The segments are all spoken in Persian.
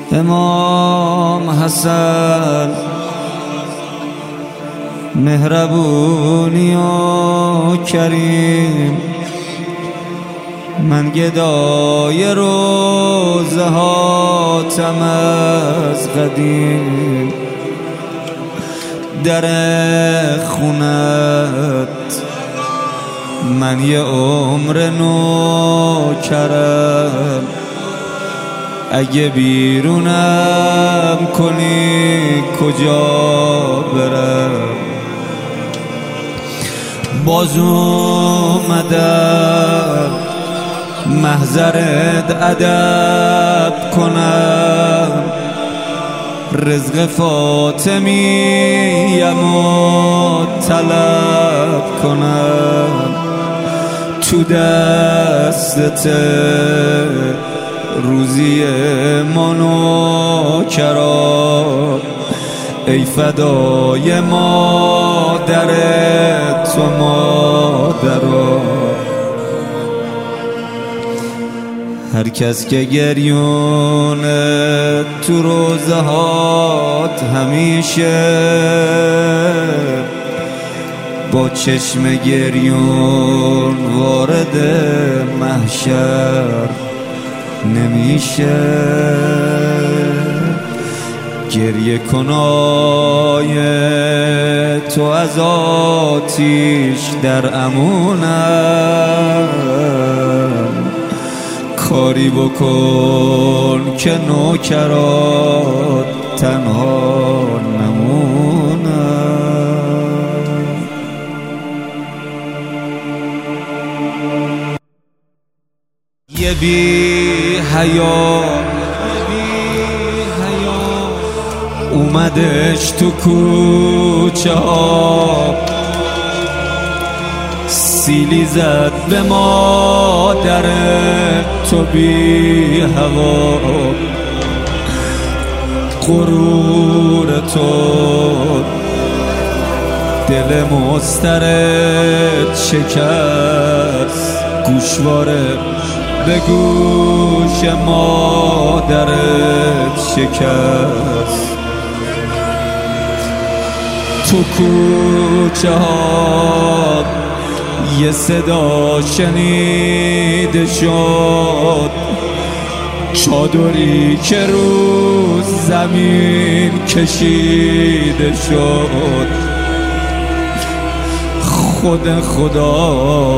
امام حسن مهربونی و کریم، من گدای روزه هاتم از قدیم. در خونت من یه عمر نو کرم، اگه بیرونم کنی کجا برم؟ باز اومدم محضرت ادب کنم، رزق فاطمیم و طلب کنم. تو دستت روزی من و کرام، ای فدای مادرت و مادرم. هر کس که گریونه تو روزه هات همیشه، با چشم گریون وارد محشر نمیشه. گریه کنای تو از آتیش در امونم، کاری بکن که نوکرات تنها نمونم. یه بی حیا اومدش تو کوچه ها، سیلی زد به مادر تو بی هوا. غرور تو دل مضطرب شکست، گوشواره به گوش مادرت شکست. تو کوچه ها یه صدا شنیده شد، چادری که رو زمین کشیده شد. خود خدا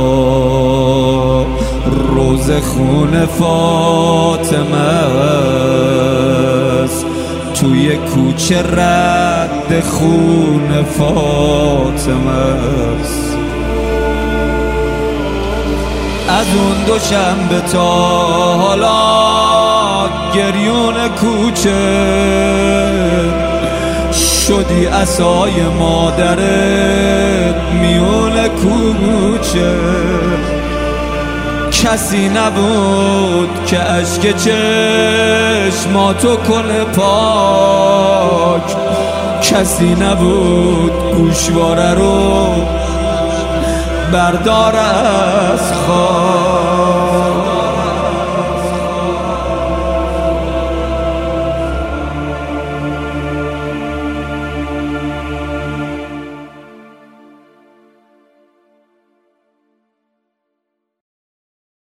روز خون فاطمه است، توی کوچه رد خون فاطمه است. از اون دوشنبه تا حالا گریون کوچه شدی عصای مادرت میون کوچه. کسی نبود که اشک چشماتو کنه پاک، کسی نبود گوشواره رو بردار از خاک.